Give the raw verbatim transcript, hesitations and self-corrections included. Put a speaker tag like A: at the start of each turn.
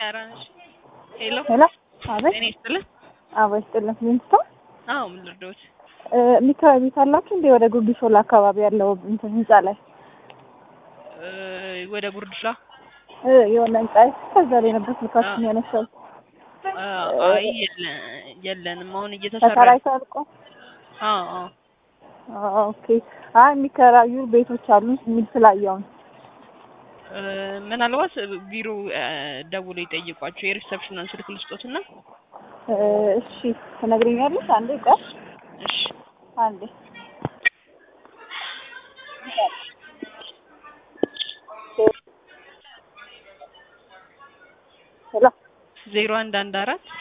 A: አራንሽ ሄሎ
B: ሄሎ አቤት
A: እኔ ይስጥልህ
B: አቤት ይስጥልህ ምንድን ነው
A: አዎ ምን ልርዳዎት
B: ሚካኤል ቤት አላችሁ እንዴ ወደ ጉርድ ሾላ አካባቢ ያለው እንትን ህንጻ ላይ
A: እ ወደ ጉርድላ
B: እ የሆነ ህንጻ ከዛ ላይ ነበር ስልካችን ያነሳው
A: አይ የለንም አሁን እየተሰራ
B: ተከራይቶ አልቆ
A: አዎ አዎ
B: ኦኬ አይ የሚከራዩ ቤቶች አሉ የሚል ስላየው
A: ምናልባት ቢሮ ደውሎ ይጠይቋቸው የሪሰፕሽኑን ስልክ ልስጦትና
B: እሺ ትነግሪኛለሽ አንዴ ቆይ
A: እሺ
B: አንዴ ሄሎ
A: ዜሮ አንድ አንድ አራት